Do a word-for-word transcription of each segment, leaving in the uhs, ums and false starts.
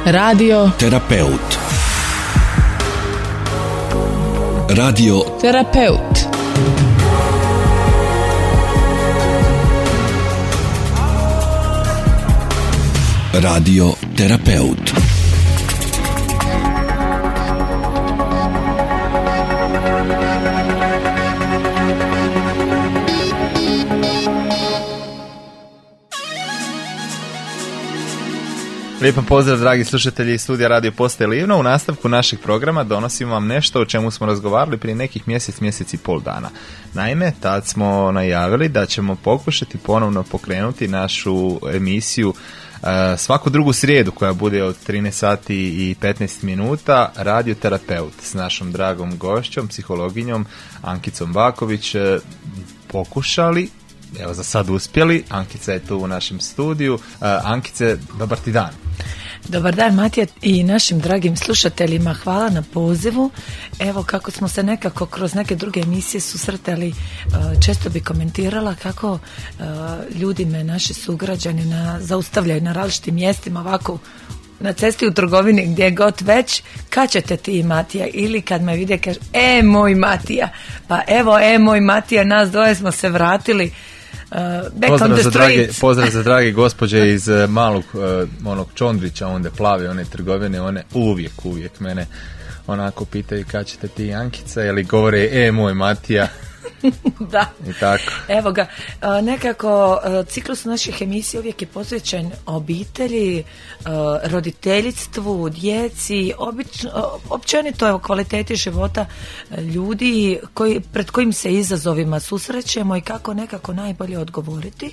Radio Terapeut. Radio Terapeut. Radio Terapeut. Lijepan pozdrav, dragi slušatelji iz studija Radio Postaje Livno. U nastavku našeg programa donosimo vam nešto o čemu smo razgovarali prije nekih mjesec, mjesec i pol dana. Naime, tad smo najavili da ćemo pokušati ponovno pokrenuti našu emisiju uh, svaku drugu srijedu koja bude od trinaest sati i petnaest minuta, Radio Terapeut s našom dragom gošćom, psihologinjom Ankicom Baković. Uh, pokušali, evo za sad uspjeli, Ankica je tu u našem studiju. Uh, Ankice, dobar ti dan. Dobar dan, Matija, i našim dragim slušateljima. Hvala na pozivu. Evo kako smo se nekako kroz neke druge emisije susretali, često bi komentirala kako ljudi me, naši sugrađani, na, zaustavljaju na različitim mjestima, ovako na cesti, u trgovini, gdje god već. Kad ćete ti, Matija? Ili kad me vide kaže, e moj Matija, pa evo e moj Matija, nas dvoje smo se vratili. Uh, pozdrav, za drage, pozdrav za drage gospođe iz uh, malog uh, onog Čondrića, onda plave one trgovine, one uvijek, uvijek mene onako pitaju kad ćete ti, Ankica, ili govore e moj Matija. Da. I tako. Evo ga, nekako ciklus naših emisija uvijek je posvećen obitelji, roditeljstvu, djeci, obično, općenito evo, kvaliteti života ljudi koji, pred kojim se izazovima susrećemo i kako nekako najbolje odgovoriti.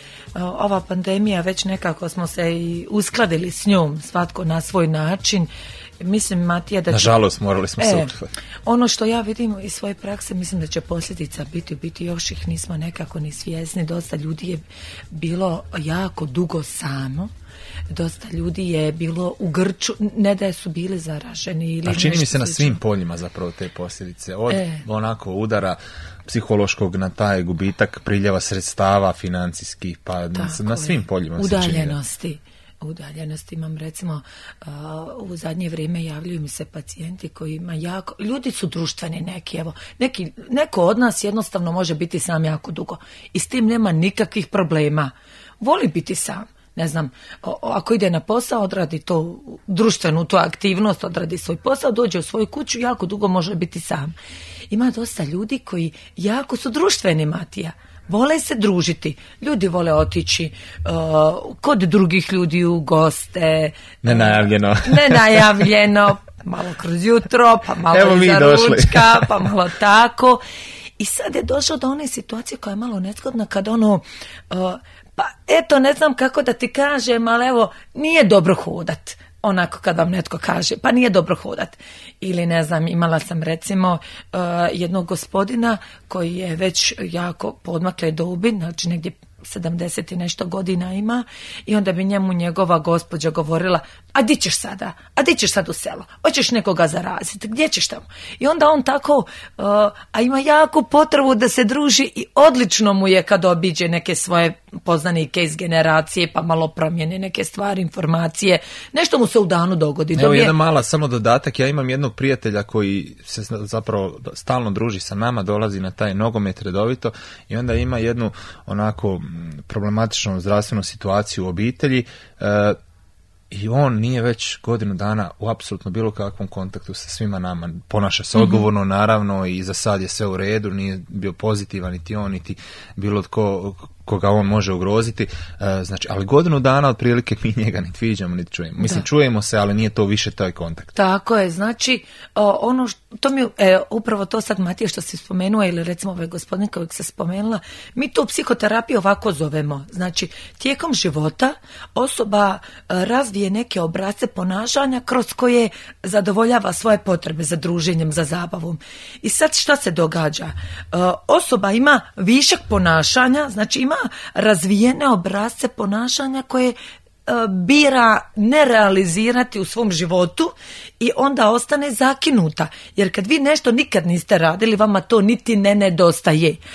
Ova pandemija, već nekako smo se i uskladili s njom, svatko na svoj način. Mislim, Matija, da će... Nažalost, morali smo se e, uskladiti. Ono što ja vidim iz svoje prakse, mislim da će posljedica biti, biti još ih nismo nekako ni svjesni. Dosta ljudi je bilo jako dugo samo. Dosta ljudi je bilo u grču, ne da su bili zaraženi. Ili a čini mi se na slično. svim poljima zapravo te posljedice. Od e. onako udara psihološkog na taj gubitak priljeva sredstava financijskih, pa tako na svim poljima. Udaljenosti. Udaljenosti imam, recimo, uh, u zadnje vrijeme javljaju mi se pacijenti koji ima jako, ljudi su društveni neki, evo, neki, neko od nas jednostavno može biti sam jako dugo i s tim nema nikakvih problema, voli biti sam. Ne znam, o, ako ide na posao, odradi to društvenu tu aktivnost, odradi svoj posao, dođe u svoju kuću, jako dugo može biti sam. Ima dosta ljudi koji jako su društveni, Matija. Vole se družiti. Ljudi vole otići uh, kod drugih ljudi u goste. Nenajavljeno. Uh, nenajavljeno. Malo kroz jutro, pa malo evo iza došli. ručka, pa malo tako. I sad je došlo do one situacije koja je malo nezgodna kad ono... Uh, pa eto, ne znam kako da ti kažem, ali evo, nije dobro hodat. Onako kad vam netko kaže, pa nije dobro hodat. Ili ne znam, imala sam recimo uh, jednog gospodina koji je već jako podmakle dobi, znači negdje sedamdeset i nešto godina ima, i onda bi njemu njegova gospođa govorila, a di ćeš sada? A di ćeš sad u selo? Hoćeš nekoga zaraziti? Gdje ćeš tamo? I onda on tako, uh, a ima jako potrebu da se druži i odlično mu je kad obiđe neke svoje poznanike iz generacije, pa malo promijeni neke stvari, informacije, nešto mu se u danu dogodi. Evo Dobije... jedan mala samo dodatak, ja imam jednog prijatelja koji se zapravo stalno druži sa nama, dolazi na taj nogomet redovito i onda ima jednu onako problematičnu zdravstvenu situaciju u obitelji, e, i on nije već godinu dana u apsolutno bilo kakvom kontaktu sa svima nama. Ponaša se odgovorno, mm-hmm. naravno, i za sad je sve u redu, nije bio pozitivan niti on, niti bilo tko koga on može ugroziti. E, znači, ali godinu dana otprilike mi njega niti viđamo, niti čujemo. Mislim, da. Čujemo se, ali nije to više taj kontakt. Tako je, znači, o, ono što, to mi, e, upravo to sad, Matija, što si spomenuo, ili recimo ovaj gospodin kojeg se spomenula, mi to u psihoterapiji ovako zovemo. Znači, tijekom života osoba e, razvije neke obrasce ponašanja kroz koje zadovoljava svoje potrebe za druženjem, za zabavom. I sad šta se događa? E, osoba ima višak ponašanja, znači ima razvijene obrasce ponašanja koje bira ne realizirati u svom životu i onda ostane zakinuta. Jer kad vi nešto nikad niste radili, vama to niti ne nedostaje.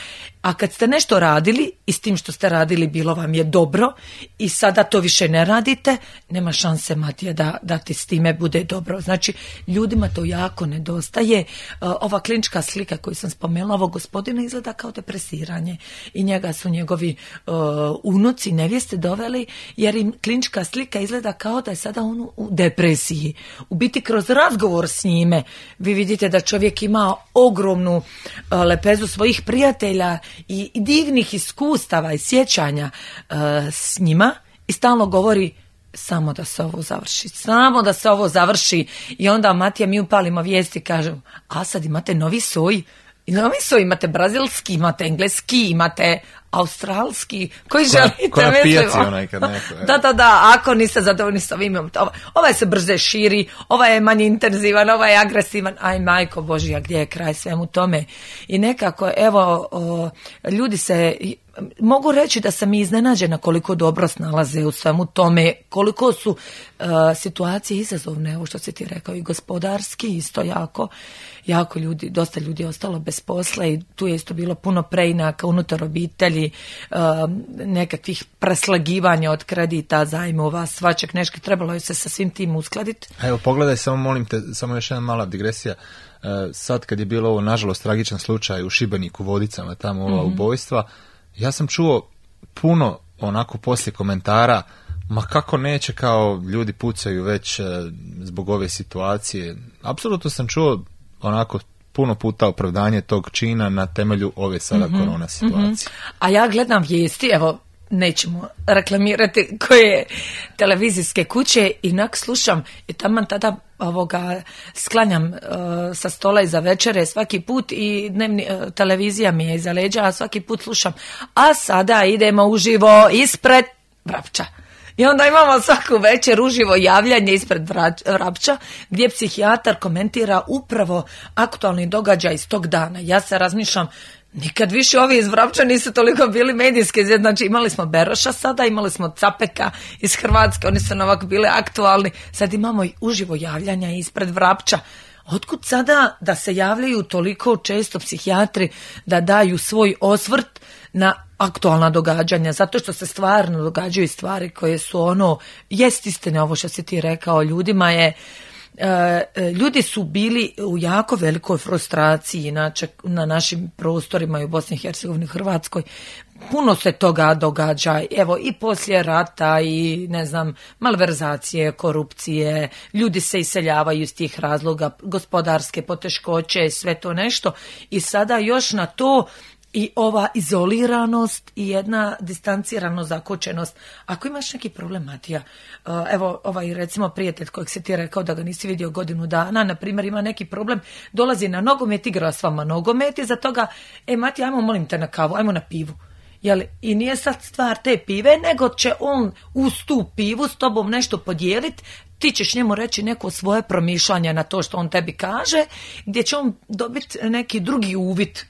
A kad ste nešto radili i s tim što ste radili bilo vam je dobro i sada to više ne radite, nema šanse, Matija, da, da ti s time bude dobro. Znači, ljudima to jako nedostaje. Ova klinička slika koju sam spomenula, ovo gospodina izgleda kao depresiranje i njega su njegovi uh, unuci, nevjeste doveli, jer im klinička slika izgleda kao da je sada on u depresiji. U biti, kroz razgovor s njime vi vidite da čovjek ima ogromnu uh, lepezu svojih prijatelja i divnih iskustava i sjećanja uh, s njima i stalno govori samo da se ovo završi, samo da se ovo završi. I onda, Matija, mi upalimo vijesti i kažemo, a sad imate novi soj, i novi soj, imate brazilski, imate engleski, imate australski, koji koja, želite, koja mislim. pijaci onaj kad neko, da, da, da, ako niste zadovoljni sa ovim, ova, ovaj se brže širi, ovaj je manje intenzivan, ovaj je agresivan, aj majko Božija, gdje je kraj svemu tome. I nekako, evo, o, ljudi se, mogu reći da sam i iznenađena koliko dobro snalaze u svemu tome, koliko su uh, situacije izazovne, evo što si ti rekao, i gospodarski isto jako, jako ljudi, dosta ljudi je ostalo bez posla i tu je isto bilo puno preinaka unutar obitelji, uh, nekakvih preslagivanja od kredita, zajmova, svačeg nešto, trebalo je se sa svim tim uskladiti. Evo, pogledaj, samo molim te, samo još jedna mala digresija. Uh, sad kad je bilo ovo, nažalost, tragičan slučaj u Šibeniku, Vodicama, tamo ova mm-hmm. ubojstva, ja sam čuo puno onako poslije komentara, ma kako neće, kao ljudi pucaju već e, zbog ove situacije. Apsolutno sam čuo onako puno puta opravdanje tog čina na temelju ove sada mm-hmm. korona situacije. Mm-hmm. A ja gledam vijesti, evo, nećemo reklamirati koje televizijske kuće, inak slušam i taman tada ovoga sklanjam uh, sa stola iza večere svaki put i dnevni, uh, televizija mi je iza leđa, a svaki put slušam, a sada idemo uživo ispred Vrapča. I onda imamo svaku večer uživo javljanje ispred Vrapča gdje psihijatar komentira upravo aktualni događaj iz tog dana. Ja se razmišljam, nikad više ovi iz Vrapča nisu toliko bili medijski, znači imali smo Beroša sada, imali smo Capeka iz Hrvatske, oni su ovako bili aktualni, sad imamo i uživo javljanja ispred Vrapča. Otkud sada da se javljaju toliko često psihijatri da daju svoj osvrt na aktualna događanja, zato što se stvarno događaju stvari koje su ono, jest istine ovo što si ti rekao, ljudima je, e, ljudi su bili u jako velikoj frustraciji, inače na našim prostorima i u Bosni i Hercegovini, Hrvatskoj, puno se toga događa, evo i poslije rata i ne znam, malverzacije, korupcije, ljudi se iseljavaju iz tih razloga, gospodarske poteškoće, sve to nešto i sada još na to i ova izoliranost i jedna distanciranost, zakočenost. Ako imaš neki problem, Matija, evo ovaj recimo prijatelj kojeg si ti rekao da ga nisi vidio godinu dana, na primjer ima neki problem, dolazi na nogomet, igra s vama nogomet i za toga, e Matija, ajmo molim te na kavu, ajmo na pivu. Jel, i nije sad stvar te pive, nego će on uz tu pivu s tobom nešto podijeliti, ti ćeš njemu reći neko svoje promišljanje na to što on tebi kaže, gdje će on dobiti neki drugi uvid,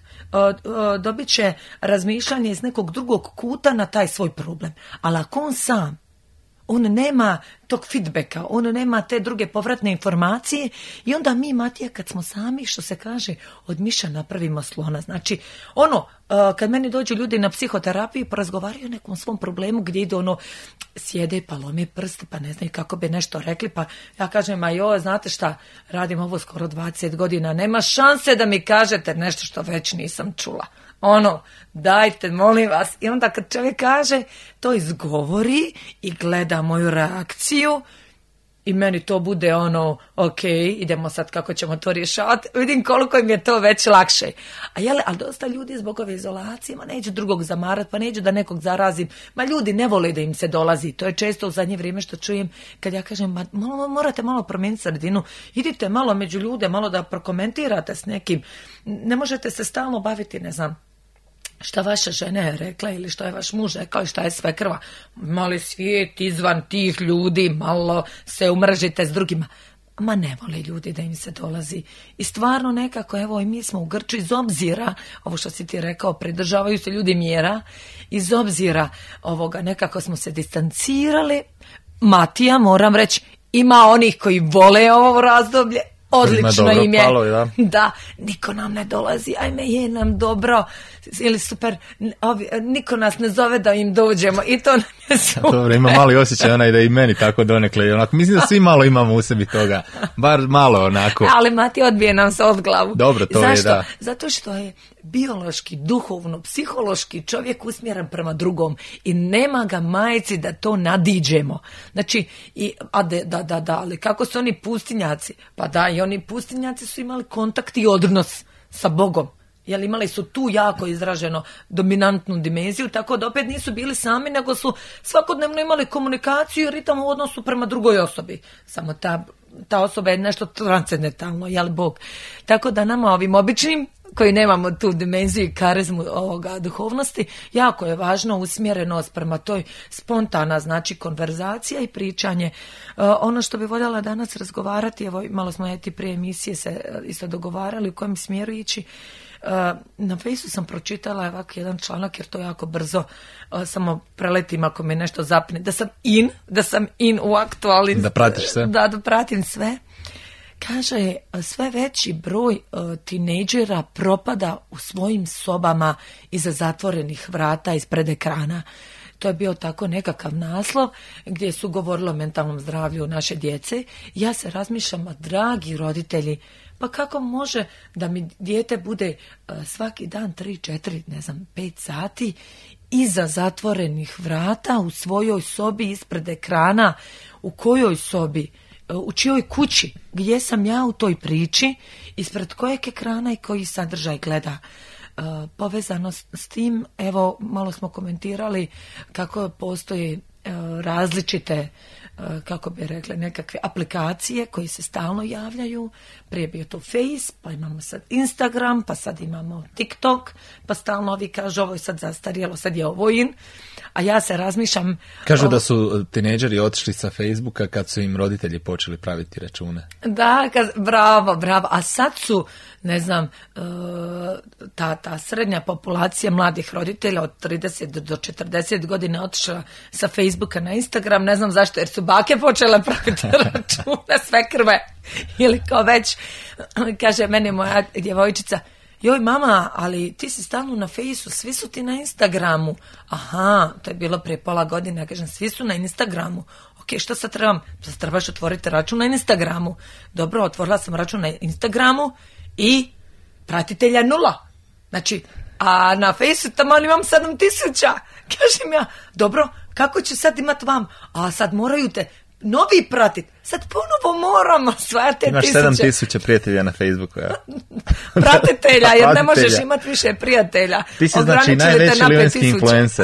dobit će razmišljanje iz nekog drugog kuta na taj svoj problem. Ali ako on sam, on nema tog feedbacka, on nema te druge povratne informacije i onda mi, Matija, kad smo sami, što se kaže, od miša napravimo slona. Znači, ono, kad meni dođu ljudi na psihoterapiju pa razgovaraju o nekom svom problemu gdje ide ono, sjede pa lome prste pa ne znaju kako bi nešto rekli, pa ja kažem, a joj, znate šta, radim ovo skoro dvadeset godina, nema šanse da mi kažete nešto što već nisam čula. Ono, dajte, molim vas. I onda kad čovjek kaže, to izgovori i gleda moju reakciju i meni to bude ono, ok, idemo sad kako ćemo to rješavati, vidim koliko im je to već lakše. A jele, ali dosta ljudi zbog ove izolacije, ma neću drugog zamarat, pa neću da nekog zarazim, ma ljudi ne vole da im se dolazi, to je često u zadnje vrijeme što čujem, kad ja kažem, ma malo, morate malo promijeniti sredinu, idite malo među ljude, malo da prokomentirate s nekim, ne možete se stalno baviti, ne znam, šta vaša žena je rekla ili što je vaš muž rekao i šta je sve krva. Mali svijet izvan tih ljudi, malo se umržite s drugima. Ma ne vole ljudi da im se dolazi. I stvarno nekako, evo i mi smo u grču iz obzira, ovo što si ti rekao, pridržavaju se ljudi mjera, iz obzira ovoga nekako smo se distancirali. Matija, moram reći, ima onih koji vole ovo razdoblje, odlično im je. Palo, da. Da, niko nam ne dolazi, ajme je nam dobro, ili super, ovi, niko nas ne zove da im dođemo i to nam je super. Dobro, ima mali osjećaj onaj da i meni tako donekle. Onako, mislim da svi malo imamo u sebi toga, bar malo onako. Ali Mati odbije nam se od glavu. Dobro, to Zašto? je da. Zato što je biološki, duhovno, psihološki čovjek usmjeren prema drugom i nema ga majci da to nadiđemo. Znači, i, a de, da, da, da, ali kako su oni pustinjaci? Pa da, i oni pustinjaci su imali kontakt i odnos sa Bogom. Jer imali su tu jako izraženo dominantnu dimenziju, tako da opet nisu bili sami, nego su svakodnevno imali komunikaciju i ritam u odnosu prema drugoj osobi. Samo ta, ta osoba je nešto transcendentalno, jel Bog. Tako da nama ovim običnim, koji nemamo tu dimenziju i karizmu ovoga duhovnosti, jako je važno usmjerenost prema toj spontana, znači konverzacija i pričanje. Uh, ono što bi voljela danas razgovarati, evo malo smo eti prije emisije se isto dogovarali u kojem smjeru ići. Uh, na Fejsu sam pročitala ovak jedan članak, jer to jako brzo uh, samo preletim ako me nešto zapne, da sam in, da sam in u aktualni, da pratiš sve, da, da pratim sve. Kaže, sve veći broj uh, tinejdžera propada u svojim sobama iza zatvorenih vrata ispred ekrana. To je bio tako nekakav naslov gdje su govorili o mentalnom zdravlju naše djece. Ja se razmišljam, dragi roditelji, pa kako može da mi dijete bude uh, svaki dan tri, četiri, ne znam, pet sati iza zatvorenih vrata u svojoj sobi ispred ekrana, u kojoj sobi, u čijoj kući, gdje sam ja u toj priči, ispred kojeg ekrana i koji sadržaj gleda. Uh, povezano s, s tim, evo, malo smo komentirali kako postoje uh, različite, uh, kako bi rekli, nekakve aplikacije koji se stalno javljaju. Prije je bio to Face, pa imamo sad Instagram, pa sad imamo TikTok, pa stalno ovi kažu ovo je sad zastarjelo, sad je ovo in. A ja se razmišljam... Kažu o... da su tinejdžeri otišli sa Facebooka kad su im roditelji počeli praviti račune. Da, kad, bravo, bravo. A sad su, ne znam, ta, ta srednja populacija mladih roditelja od trideset do četrdeset godina otišla sa Facebooka na Instagram. Ne znam zašto, jer su bake počele praviti račune, sve krve. Ili kao već, kaže meni moja djevojčica, joj mama, ali ti si stalno na Fejsu, svi su ti na Instagramu. Aha, to je bilo prije pola godina, kažem, svi su na Instagramu. Ok, što sad trebam? Sad trebaš otvoriti račun na Instagramu. Dobro, otvorila sam račun na Instagramu i pratitelja nula. Znači, a na Fejsu tamo imam sedam tisuća. Kažem ja, dobro, kako ću sad imat vam? A sad moraju te novi pratit. Sad ponovo moramo sve te imaš tisuće. sedam tisuća prijatelja na Facebooku, ja. Pratitelja, jer ne možeš imati više prijatelja. Ti si znači najveći livenski influencer.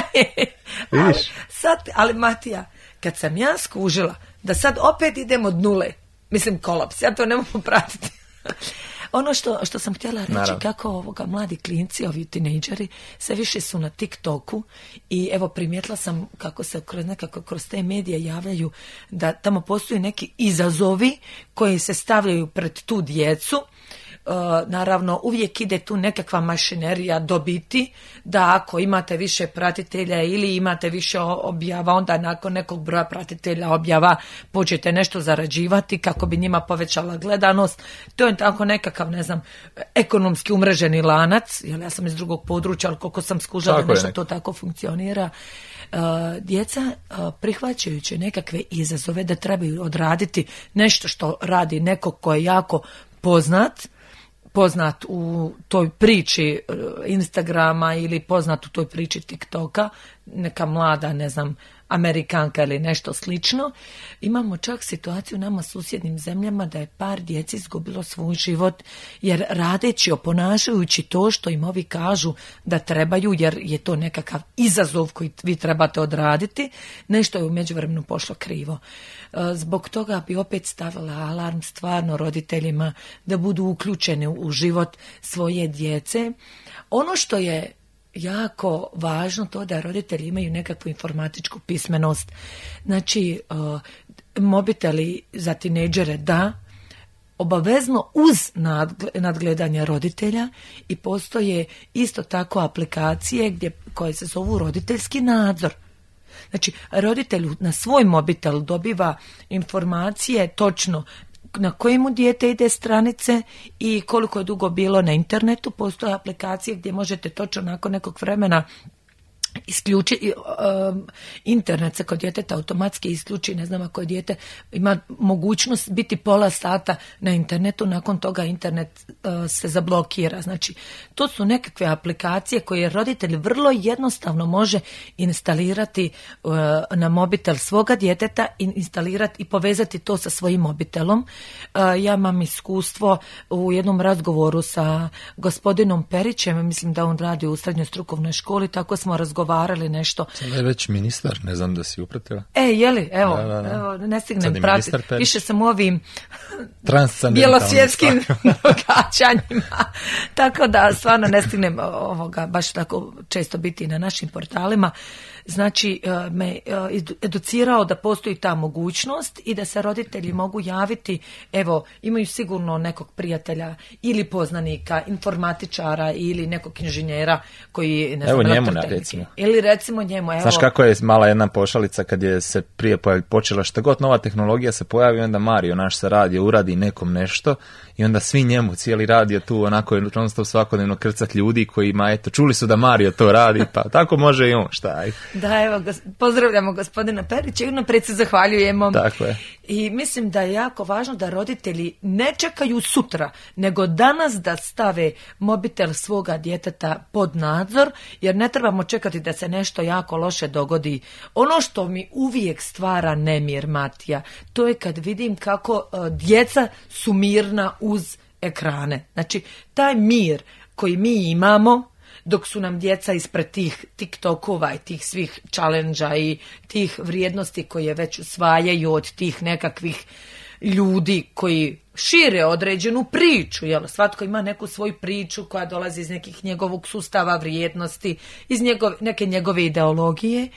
ali, sad, ali Matija, kad sam ja skužila da sad opet idem od nule, mislim kolaps, ja to ne mogu pratiti. Ono što, što sam htjela reći, naravno, kako ovoga mladi klinci, ovi tinejdžeri, sve više su na TikToku i evo primijetila sam kako se kroz, nekako kroz te medije javljaju da tamo postoji neki izazovi koji se stavljaju pred tu djecu. Uh, naravno, uvijek ide tu nekakva mašinerija dobiti, da ako imate više pratitelja ili imate više objava, onda nakon nekog broja pratitelja objava počete nešto zarađivati kako bi njima povećala gledanost. To je tako nekakav, ne znam, ekonomski umreženi lanac, jer ja sam iz drugog područja, ali koliko sam skužala da nešto to tako funkcionira. Uh, djeca uh, prihvaćajući nekakve izazove da trebaju odraditi nešto što radi neko ko je jako poznat, poznat u toj priči Instagrama ili poznat u toj priči TikToka, neka mlada, ne znam, Amerikanka ili nešto slično. Imamo čak situaciju u nama susjednim zemljama da je par djeci izgubilo svoj život jer radeći, oponašajući to što im ovi kažu da trebaju, jer je to nekakav izazov koji vi trebate odraditi, nešto je u međuvremenu pošlo krivo. Zbog toga bi opet stavila alarm stvarno roditeljima da budu uključeni u život svoje djece. Ono što je jako važno to da roditelji imaju nekakvu informatičku pismenost. Znači, uh, mobiteli za tinejdžere da, obavezno uz nadgledanje roditelja i postoje isto tako aplikacije gdje, koje se zovu roditeljski nadzor. Znači, roditelj na svoj mobitel dobiva informacije točno na kojemu dijete ide stranice i koliko je dugo bilo na internetu. Postoje aplikacije gdje možete točno nakon nekog vremena isključi um, internet se kod djeteta automatski isključi, ne znam ako je dijete ima mogućnost biti pola sata na internetu, nakon toga internet uh, se zablokira. Znači, to su nekakve aplikacije koje roditelj vrlo jednostavno može instalirati uh, na mobitel svoga djeteta, instalirati i povezati to sa svojim mobitelom. Uh, ja imam iskustvo u jednom razgovoru sa gospodinom Perićem, mislim da on radi u srednjoj strukovnoj školi, tako smo razgovarali nešto. Sada je već ministar, ne znam da si upratila. E, jeli, evo, da, da, da. evo ne stignem pratiti. Više sam u ovim bjelosvjetskim događanjima. Tako da stvarno ne stignem ovoga baš tako često biti na našim portalima. Znači, me educirao da postoji ta mogućnost i da se roditelji mogu javiti, evo, imaju sigurno nekog prijatelja ili poznanika, informatičara ili nekog inženjera koji, ne znam, evo njemu, recimo. Ili recimo njemu, evo. Znaš kako je mala jedna pošalica kad je se prije počela šta god nova tehnologija se pojavi, onda Mario naš se radio, uradi nekom nešto i onda svi njemu, cijeli radio tu onako je non stop svakodnevno krcat ljudi kojima, eto, čuli su da Mario to radi, pa tako može i on, šta aj. Da, evo, gos- pozdravljamo gospodina Perića i unaprijed se zahvaljujemo. Tako je. I mislim da je jako važno da roditelji ne čekaju sutra, nego danas da stave mobitel svoga djeteta pod nadzor, jer ne trebamo čekati da se nešto jako loše dogodi. Ono što mi uvijek stvara nemir, Matija, to je kad vidim kako uh, djeca su mirna uz ekrane. Znači, taj mir koji mi imamo, dok su nam djeca ispred tih TikTokova i tih svih challenge-a i tih vrijednosti koje već usvajaju od tih nekakvih ljudi koji šire određenu priču, jel? Svatko ima neku svoju priču koja dolazi iz nekih njegovog sustava vrijednosti, iz njegov, neke njegove ideologije.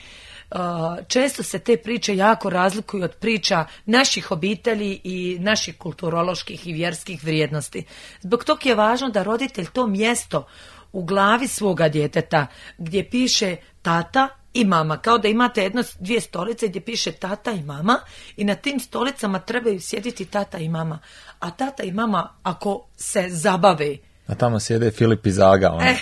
Često se te priče jako razlikuju od priča naših obitelji i naših kulturoloških i vjerskih vrijednosti. Zbog toga je važno da roditelj to mjesto u glavi svoga djeteta gdje piše tata i mama, kao da imate jedno, dvije stolice gdje piše tata i mama i na tim stolicama trebaju sjediti tata i mama. A tata i mama ako se zabave, a tamo sjede Filip iz Aga. Ono.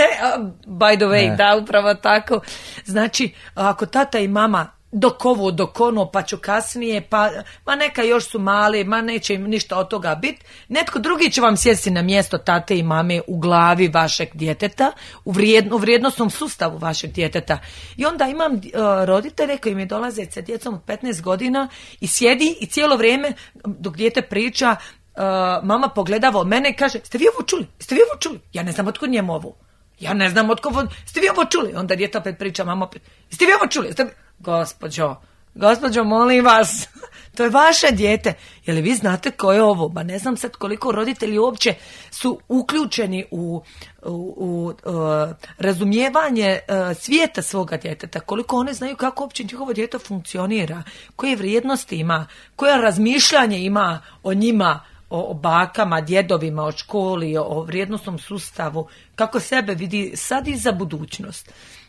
By the way, ne. Da, upravo tako. Znači, ako tata i mama dok ovo, dok ono, pa ću kasnije, pa ma neka još su mali, ma neće im ništa od toga biti, netko drugi će vam sjesti na mjesto tate i mame u glavi vašeg djeteta, u, vrijedno, u vrijednostnom sustavu vašeg djeteta. I onda imam uh, roditelje koji mi dolaze sa djecom od petnaest godina i sjedi i cijelo vrijeme dok dijete priča, Uh, mama pogledava mene i kaže, ste vi ovo čuli? Ste vi ovo čuli? Ja ne znam otkud njemu ovo. Ja ne znam otkud ovo. Ste vi ovo čuli? Onda djete opet priča, mama opet, ste vi ovo čuli? Ste... Gospođo, gospođo, molim vas, to je vaše dijete. Je li vi znate ko je ovo? Ba ne znam sad koliko roditelji uopće su uključeni u, u, u uh, razumijevanje uh, svijeta svoga djeteta. Koliko one znaju kako uopće njihovo dijete funkcionira, koje vrijednosti ima, koje razmišljanje ima o njima, o bakama, djedovima, o školi, o vrijednostnom sustavu, kako sebe vidi sad i za budućnost.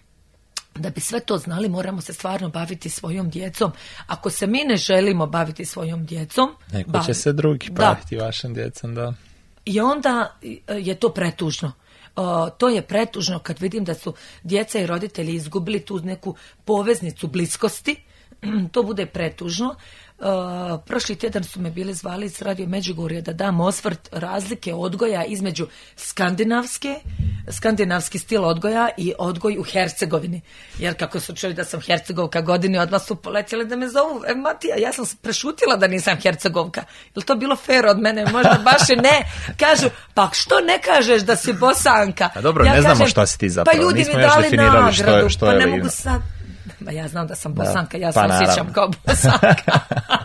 Da bi sve to znali, moramo se stvarno baviti svojom djecom. Ako se mi ne želimo baviti svojom djecom... Neko bavi... će se drugi baviti vašom djecom, da. I onda je to pretužno. Uh, to je pretužno kad vidim da su djeca i roditelji izgubili tu neku poveznicu bliskosti. To bude pretužno. Uh, prošli tjedan su me bili zvali iz Radio Međugorje da dam osvrt razlike odgoja između skandinavske, skandinavski stil odgoja i odgoj u Hercegovini. Jer kako su čuli da sam Hercegovka godine, odmah su poletjeli da me zovu. E, Matija, ja sam prešutila da nisam Hercegovka. Je li to bilo fair od mene? Možda baš i ne. Kažu, pa što ne kažeš da si Bosanka? A dobro, ja ne kažem, znamo šta si ti zapravo. Pa ljudi nismo mi još dali definirali nagradu, što je, što pa je ne Livno. mogu sad... Ma ja znam da sam Bosanka, ja se pa osjećam naravno. kao Bosanka.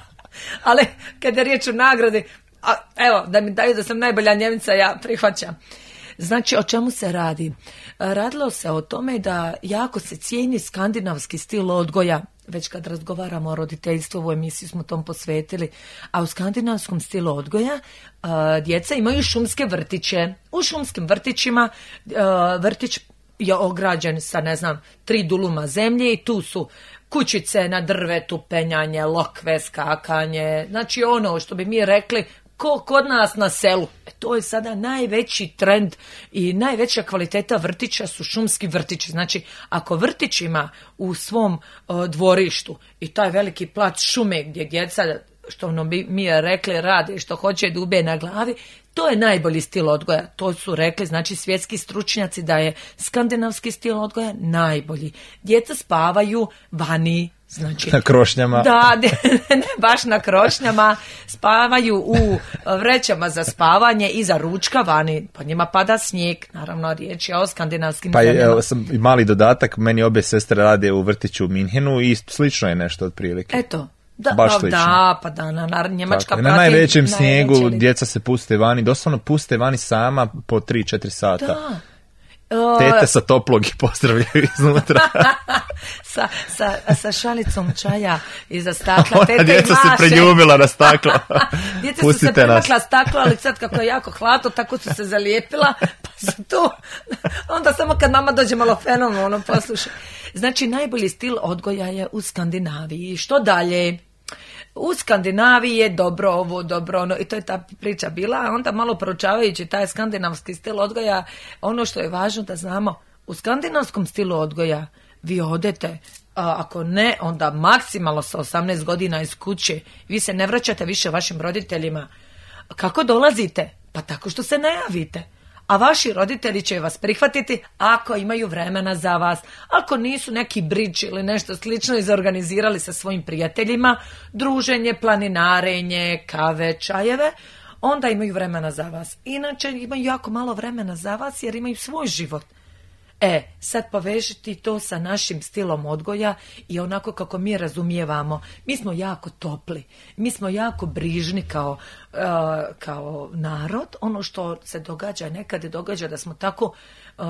Ali kada je riječ o nagradi, a, evo, da mi daju da sam najbolja Njemica, ja prihvaćam. Znači, o čemu se radi? Radilo se o tome da jako se cijeni skandinavski stil odgoja, već kad razgovaramo o roditeljstvu, u emisiji smo tom posvetili, a u skandinavskom stilu odgoja a, djeca imaju šumske vrtiće. U šumskim vrtićima a, vrtić je ograđen sa, ne znam, tri duluma zemlje i tu su kućice na drvetu, penjanje, lokve, skakanje, znači ono što bi mi rekli ko kod nas na selu. E, to je sada najveći trend i najveća kvaliteta vrtića su šumski vrtići. Znači, ako vrtić ima u svom o, dvorištu i taj veliki plac šume gdje djeca, što ono bi mi rekli, rade što hoće dube na glavi, to je najbolji stil odgoja. To su rekli, znači, svjetski stručnjaci da je skandinavski stil odgoja najbolji. Djeca spavaju vani, znači, na krošnjama. Da, ne baš na krošnjama, spavaju u vrećama za spavanje i za ručka vani, po njima pada snijeg, naravno riječ je o skandinavskim pa zemljama. Pa sam mali dodatak, meni obje sestre rade u vrtiću u Minhenu i slično je nešto otprilike. Eto. Da, baš da, da, pa da, na, Njemačka prati. Na najvećem snijegu najveći... djeca se puste vani, doslovno puste vani sama po tri četiri sata. Da. Tete sa toplog i pozdravljaju iznutra. sa, sa, sa šalicom čaja iza stakla. Ona djeca se preljubila na staklo. Djeca su se primakla staklo, ali sad kako je jako hladno, tako su se zalijepila, pa su tu. Onda samo kad mama dođe malo fenom, ono posluša. Znači, najbolji stil odgoja je u Skandinaviji. Što dalje? U Skandinaviji je dobro ovo, dobro ono, i to je ta priča bila, a onda malo proučavajući taj skandinavski stil odgoja, ono što je važno da znamo, u skandinavskom stilu odgoja vi odete, a ako ne, onda maksimalno sa osamnaest godina iz kuće, vi se ne vraćate više vašim roditeljima. Kako dolazite? Pa tako što se ne javite. A vaši roditelji će vas prihvatiti ako imaju vremena za vas. Ako nisu neki bridge ili nešto slično izorganizirali sa svojim prijateljima, druženje, planinarenje, kave, čajeve, onda imaju vremena za vas. Inače imaju jako malo vremena za vas jer imaju svoj život. E, sad povežiti to sa našim stilom odgoja i onako kako mi razumijevamo. Mi smo jako topli, mi smo jako brižni kao, uh, kao narod. Ono što se događa, nekad je događa da smo tako uh,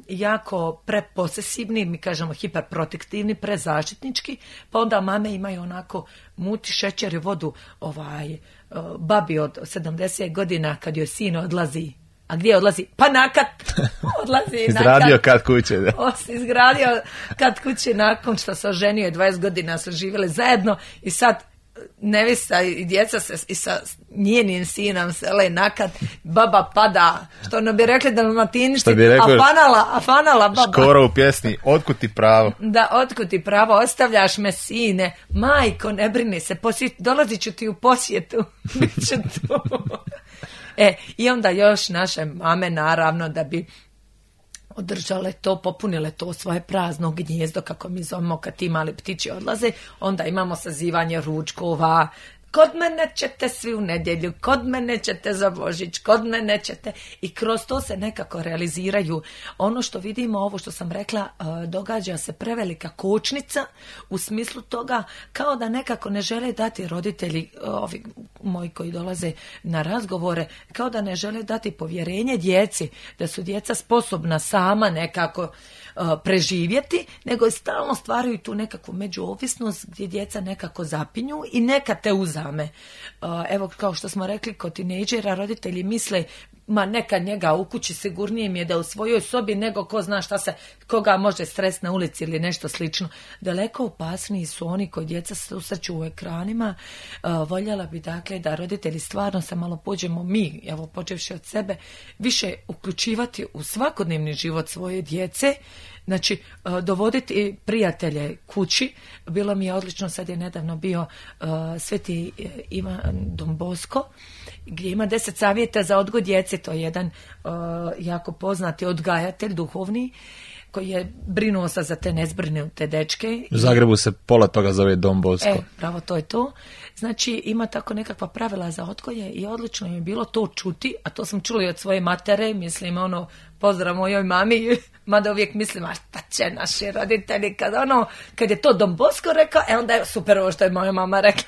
jako preposesivni, mi kažemo hiperprotektivni, prezaštitnički, pa onda mame imaju onako muti šećer i vodu ovaj, uh, babi od sedamdeset godina kad joj sin odlazi. A gdje odlazi? Pa nakat. Odlazi izgradio kad kuće. Da. Os, izgradio kad kuće nakon što se oženio, dvadeset godina su živjeli zajedno i sad nevista i djeca se i sa njenim sinom sele nakat, baba pada, što ono bi rekli da Matiništi, bi rekao, afanala, afanala baba. Škoro u pjesni, otkud ti pravo? Da, otkud ti pravo, ostavljaš me sine, majko, ne brini se, posjet, dolazit ću ti u posjetu. Biću tu. E, i onda još naše mame, naravno, da bi održale to, popunile to svoje prazno gnjezdo, kako mi zovemo kad ti mali ptići odlaze, onda imamo sazivanje ručkova. Kod mene ćete svi u nedjelju, kod mene ćete za Božić, kod mene ćete, i kroz to se nekako realiziraju. Ono što vidimo, ovo što sam rekla, događa se prevelika kočnica u smislu toga kao da nekako ne žele dati roditelji, ovi moji koji dolaze na razgovore, kao da ne žele dati povjerenje djeci, da su djeca sposobna sama nekako preživjeti, nego stalno stvaraju tu nekakvu međuovisnost gdje djeca nekako zapinju i neka te uzame. Evo, kao što smo rekli, kod tinejdžera roditelji misle, ma neka njega u kući sigurnije mi je da u svojoj sobi nego ko zna šta se, koga može stres na ulici ili nešto slično. Daleko opasniji su oni koji djeca se susreću u ekranima. Uh, voljela bi dakle da roditelji stvarno se malo pođemo mi, evo počevši od sebe, više uključivati u svakodnevni život svoje djece. Znači, dovoditi prijatelje kući. Bilo mi je odlično, sad je nedavno bio uh, Sveti Ivan Don Bosco, gdje ima deset savjeta za odgoj djece. To je jedan uh, jako poznati odgajatelj duhovni koji je brinuo se za te nezbrinute dečke. U Zagrebu se pola toga zove Don Bosco. E, pravo, to je to. Znači, ima tako nekakva pravila za odgoje i odlično je bilo to čuti, a to sam čula i od svoje matere, mislim, ono, pozdrav mojoj mami, mada uvijek mislim, a šta će naši roditelji, kad ono, kad je to Don Bosco rekao, e onda je super ovo što je moja mama rekla.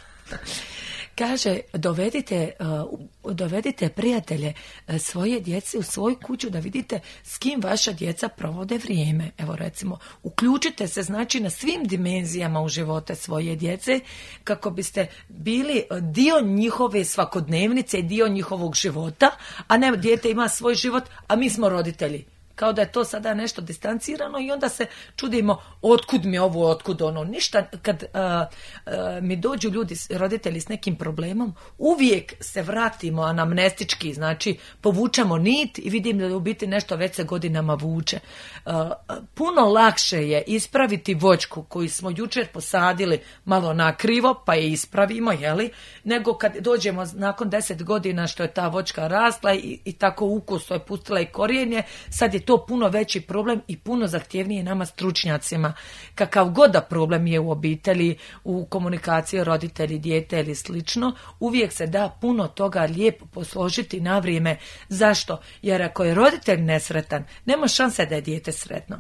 Kaže, dovedite, uh, dovedite prijatelje uh, svoje djece u svoju kuću da vidite s kim vaša djeca provode vrijeme. Evo recimo, uključite se znači na svim dimenzijama u živote svoje djece kako biste bili dio njihove svakodnevnice i dio njihovog života, a ne dijete ima svoj život, a mi smo roditelji. kao da je to sada nešto distancirano i onda se čudimo otkud mi ovo, otkud ono. Ništa, kad uh, uh, mi dođu ljudi, roditelji s nekim problemom, uvijek se vratimo anamnestički, znači povučemo nit i vidim da u biti nešto već se godinama vuče. Uh, puno lakše je ispraviti voćku koju smo jučer posadili malo na krivo, pa je ispravimo, jeli, nego kad dođemo nakon deset godina što je ta voćka rasla i, i tako ukus je pustila i korijenje, sad je to puno veći problem i puno zahtjevnije nama stručnjacima. Kakav god da problem je u obitelji, u komunikaciji roditelji, dijete ili slično, uvijek se da puno toga lijepo posložiti na vrijeme. Zašto? Jer ako je roditelj nesretan, nema šanse da je dijete sretno.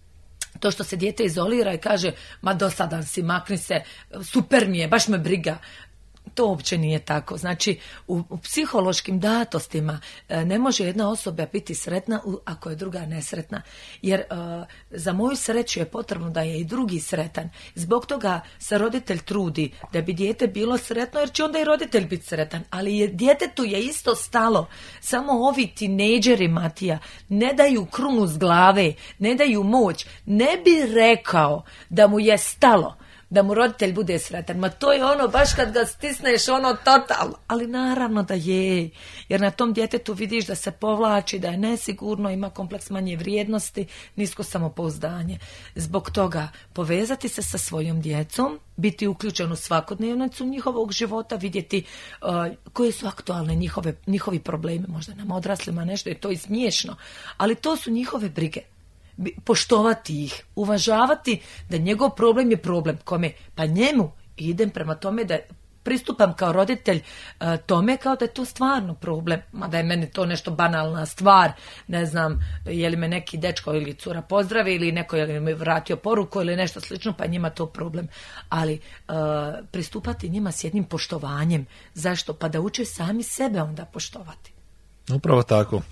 To što se dijete izolira i kaže, ma dosadan si, makni se, super mi je, baš me briga. To uopće nije tako. Znači, u, u psihološkim datostima e, ne može jedna osoba biti sretna u, ako je druga nesretna. Jer e, za moju sreću je potrebno da je i drugi sretan. Zbog toga se roditelj trudi da bi dijete bilo sretno, jer će onda i roditelj biti sretan. Ali je, djetetu je isto stalo. Samo ovi tinejdžeri, Matija, ne daju krunu s glave, ne daju moć. Ne bi rekao da mu je stalo da mu roditelj bude sretan. Ma to je ono, baš kad ga stisneš, ono totalno. Ali naravno da je. Jer na tom djetetu vidiš da se povlači, da je nesigurno, ima kompleks manje vrijednosti, nisko samopouzdanje. Zbog toga povezati se sa svojom djecom, biti uključen u svakodnevnicu njihovog života, vidjeti uh, koje su aktualne njihove, njihovi problemi. Možda nam odraslima nešto je to i smiješno. Ali to su njihove brige. Poštovati ih, uvažavati da njegov problem je problem. Kome? Pa njemu. Idem prema tome da pristupam kao roditelj uh, tome kao da je to stvarno problem. Mada je meni to nešto banalna stvar. Ne znam, je li me neki dečko ili cura pozdravi ili neko je mi vratio poruku ili nešto slično, pa njima to problem. Ali uh, pristupati njima s jednim poštovanjem. Zašto? Pa da uče sami sebe onda poštovati. Upravo tako. Uh,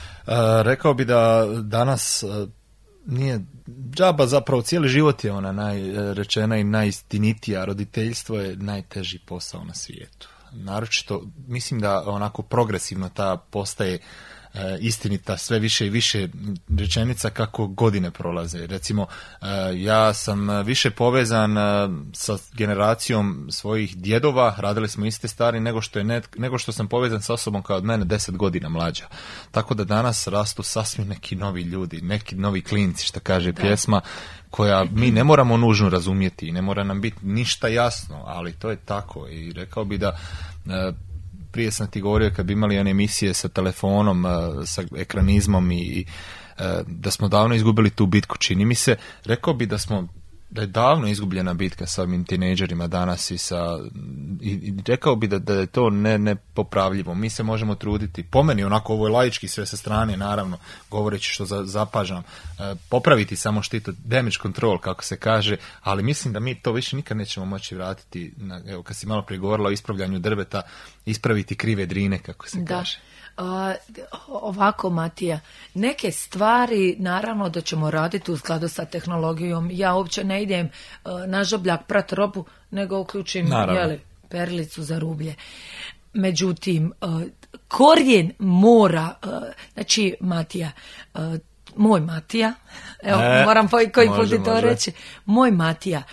rekao bi da danas uh, nije džaba, zapravo cijeli život je ona najrečena i najistinitija. Roditeljstvo je najteži posao na svijetu. Naročito, mislim da onako progresivno ta postaje e, istinita sve više i više rečenica kako godine prolaze. Recimo, e, ja sam više povezan e, sa generacijom svojih djedova, radili smo iste stvari nego što, je net, nego što sam povezan sa osobom kao od mene deset godina mlađa. Tako da danas rastu sasvim neki novi ljudi, neki novi klinci, što kaže da. Pjesma, koja mi ne moramo nužno razumjeti i ne mora nam biti ništa jasno, ali to je tako. I rekao bi da e, prije sam ti govorio kad bi imali one emisije sa telefonom, sa ekranizmom i da smo davno izgubili tu bitku, čini mi se. Rekao bi da smo da je davno izgubljena bitka sa ovim tinejdžerima danas i sa i, i rekao bi da, da je to ne, nepopravljivo. Mi se možemo truditi, po meni onako ovo je laički sve sa strane, naravno, govoreći što za, zapažam, e, popraviti samo štito, damage control kako se kaže, ali mislim da mi to više nikad nećemo moći vratiti, na, evo kad si malo prije govorila o ispravljanju drveta, ispraviti krive drine kako se da. kaže. Uh, ovako, Matija, neke stvari naravno da ćemo raditi u skladu sa tehnologijom. Ja uopće ne idem uh, na žabljak prat robu, nego uključim jeli, perilicu za rublje. Međutim, uh, korijen mora, uh, znači Matija, uh, moj Matija, evo e, moram koji može, put to može. reći, moj Matija,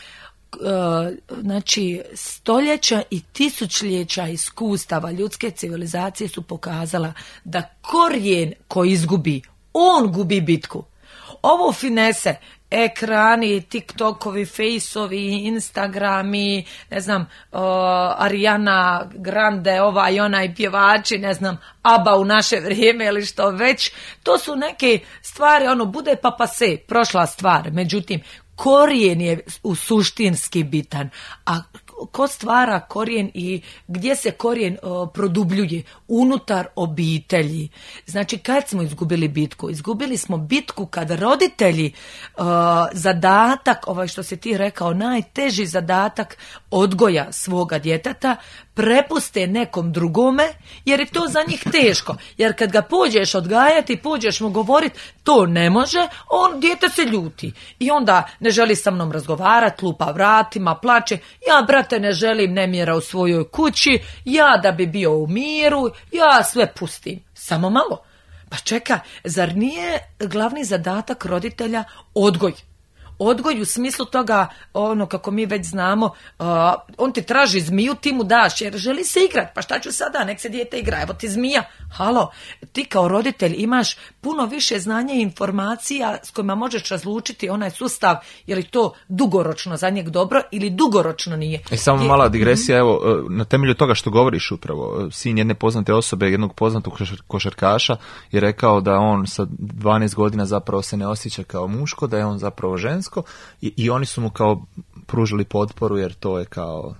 Uh, znači stoljeća i tisućljeća iskustava ljudske civilizacije su pokazala da korijen koji izgubi, on gubi bitku. Ovo finese, ekrani, tiktokovi, fejsovi, instagrami, ne znam, uh, Ariana Grande, ovaj onaj pjevači, ne znam, ABBA u naše vrijeme ili što već, to su neke stvari, ono, bude pa pa se, prošla stvar, međutim, korijen je u suštinski bitan, a ko stvara korijen i gdje se korijen uh, produbljuje? Unutar obitelji. Znači, kad smo izgubili bitku? Izgubili smo bitku kad roditelji uh, zadatak, ovaj što si ti rekao, najteži zadatak odgoja svoga djeteta prepuste nekom drugome, jer je to za njih teško. Jer kad ga pođeš odgajati, pođeš mu govoriti, to ne može, on, dijete se ljuti. I onda ne želi sa mnom razgovarati, lupa vratima, plače, ja, brate, ne želim nemira u svojoj kući, ja da bi bio u miru, ja sve pustim. Samo malo. Pa čeka, zar nije glavni zadatak roditelja odgoj? Odgoj u smislu toga, ono kako mi već znamo, uh, on ti traži zmiju, ti mu daš jer želi se igrat, pa šta ću sada, nek se dijete igra, evo ti zmija. Halo, ti kao roditelj imaš puno više znanja i informacija s kojima možeš razlučiti onaj sustav, je li to dugoročno za njeg dobro ili dugoročno nije. I samo je, mala digresija, evo, na temelju toga što govoriš upravo, sin jedne poznate osobe, jednog poznatog košarkaša je rekao da on sa dvanaest godina zapravo se ne osjeća kao muško, da je on zapravo žensko. I, i oni su mu kao pružili potporu jer to je kao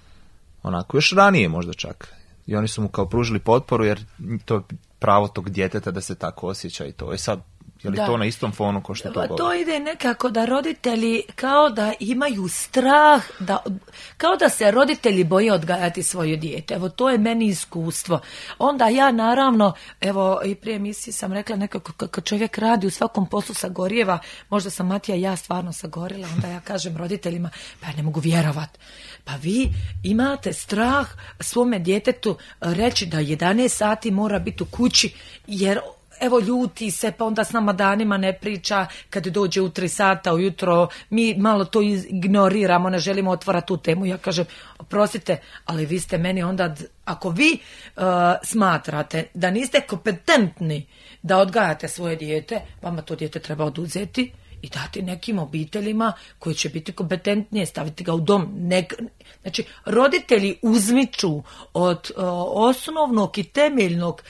onako još ranije možda čak i oni su mu kao pružili potporu jer to je pravo tog djeteta da se tako osjeća i to je sad, je li da. To na istom fonu ko što to govori? To ide nekako da roditelji kao da imaju strah, da, kao da se roditelji boje odgajati svoje dijete. Evo, to je meni iskustvo. Onda ja naravno, evo i prije emisije sam rekla nekako kad čovjek radi u svakom poslu sagorjeva, možda sam Matija ja stvarno sagorila, onda ja kažem roditeljima, pa ja ne mogu vjerovat. Pa vi imate strah svome djetetu reći da jedanaest sati mora biti u kući jer evo ljuti se, pa onda s nama danima ne priča, kad dođe u tri sata ujutro, mi malo to ignoriramo, ne želimo otvarati tu temu. Ja kažem, oprostite, ali vi ste meni onda, ako vi uh, smatrate da niste kompetentni da odgajate svoje dijete, vama to dijete treba oduzeti i dati nekim obiteljima koji će biti kompetentnije, staviti ga u dom. Nek... Znači, roditelji uzmiču od uh, osnovnog i temeljnog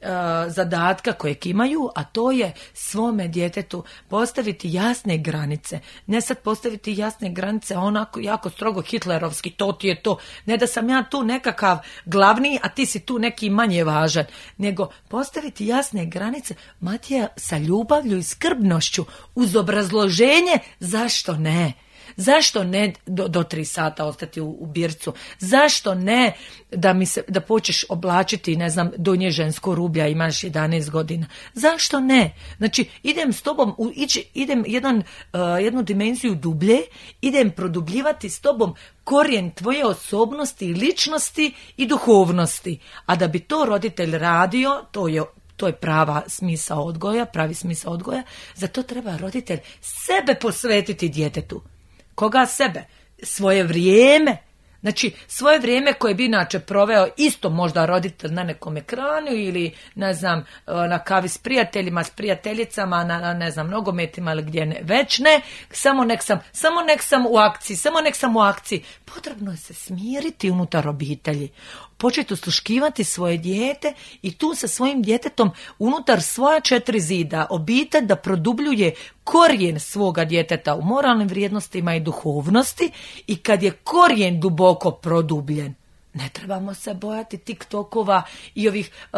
zadatka kojeg imaju, a to je svome djetetu postaviti jasne granice. Ne sad postaviti jasne granice onako jako strogo hitlerovski, to ti je to. Ne da sam ja tu nekakav glavni, a ti si tu neki manje važan. Nego postaviti jasne granice, Matija, sa ljubavlju i skrbnošću, uz obrazloženje zašto ne. Zašto ne do, do tri sata ostati u, u bircu? Zašto ne da mi se, da počneš oblačiti, ne znam, donje žensko rublja, imaš jedanaest godina? Zašto ne? Znači, idem s tobom, u, ići, idem jedan, uh, jednu dimenziju dublje, idem produbljivati s tobom korijen tvoje osobnosti, ličnosti i duhovnosti. A da bi to roditelj radio, to je To je prava smisao odgoja, pravi smisao odgoja, za to treba roditelj sebe posvetiti djetetu. Koga sebe? Svoje vrijeme. Znači, svoje vrijeme koje bi inače proveo isto možda roditelj na nekom ekranu ili, ne znam, na kavi s prijateljima, s prijateljicama, na, ne znam, nogometima ili gdje ne, već ne, samo nek sam, samo nek sam u akciji, samo nek sam u akciji. Potrebno je se smiriti unutar obitelji. Početi osluškivati svoje dijete i tu sa svojim djetetom unutar svoja četiri zida obitelj da produbljuje korijen svoga djeteta u moralnim vrijednostima i duhovnosti i kad je korijen duboko produbljen, ne trebamo se bojati tiktokova i ovih uh,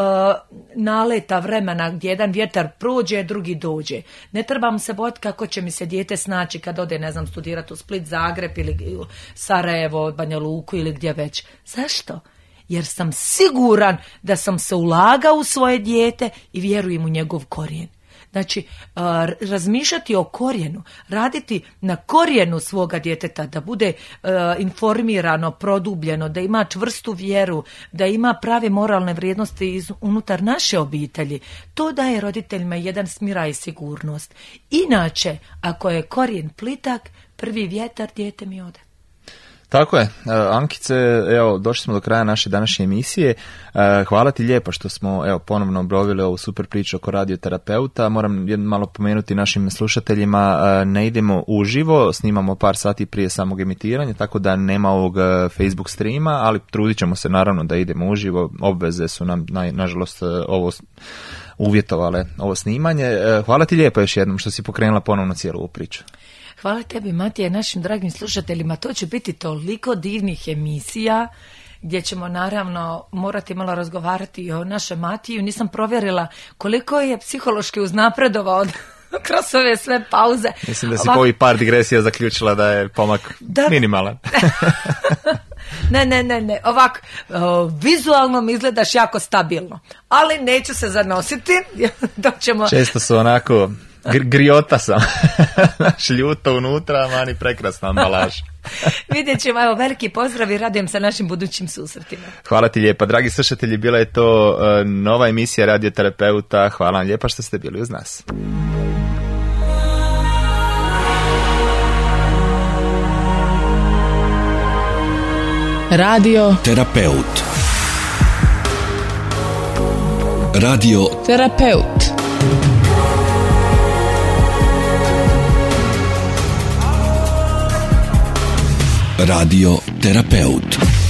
naleta vremena gdje jedan vjetar prođe, drugi dođe. Ne trebamo se bojati kako će mi se dijete snaći kad ode, ne znam, studirati u Split, Zagreb ili Sarajevo, Banja Luku ili gdje već. Zašto? Jer sam siguran da sam se ulagao u svoje dijete i vjerujem u njegov korijen. Znači, uh, razmišljati o korijenu, raditi na korijenu svoga djeteta, da bude uh, informirano, produbljeno, da ima čvrstu vjeru, da ima prave moralne vrijednosti iz, unutar naše obitelji. To daje roditeljima jedan smiraj i sigurnost. Inače, ako je korijen plitak, prvi vjetar, dijete mi ode. Tako je. Ankice, evo, došli smo do kraja naše današnje emisije. Hvala ti lijepo što smo, evo, ponovno obrovili ovu super priču oko radioterapeuta. Moram jedno malo pomenuti našim slušateljima, ne idemo uživo, snimamo par sati prije samog emitiranja, tako da nema ovog Facebook streama, ali trudit ćemo se naravno da idemo uživo. Obveze su nam, na, nažalost, ovo uvjetovale ovo snimanje. Hvala ti lijepo još jednom što si pokrenula ponovno cijelu ovu priču. Hvala tebi, Matija, i našim dragim slušateljima. To će biti toliko divnih emisija gdje ćemo naravno morati malo razgovarati o našem Matiju. Nisam provjerila koliko je psihološki uznapredovao kroz ove sve pauze. Mislim da si po ovih par digresija zaključila da je pomak da... minimalan. Ne, ne, ne, ne. Ovak, uh, vizualno mi izgledaš jako stabilno, ali neću se zanositi. Doćemo... Često su onako... Gr- griota sam. Znaš, ljuto unutra, mani prekrasna ambalaža. Vidjet ćemo, evo, veliki pozdrav i radujem se našim budućim susretima. Hvala ti lijepa. Dragi slušatelji, bila je to uh, nova emisija Radioterapeuta. Hvala vam lijepa što ste bili uz nas. Radio Terapeut. Radio Terapeut. Radio Terapeut.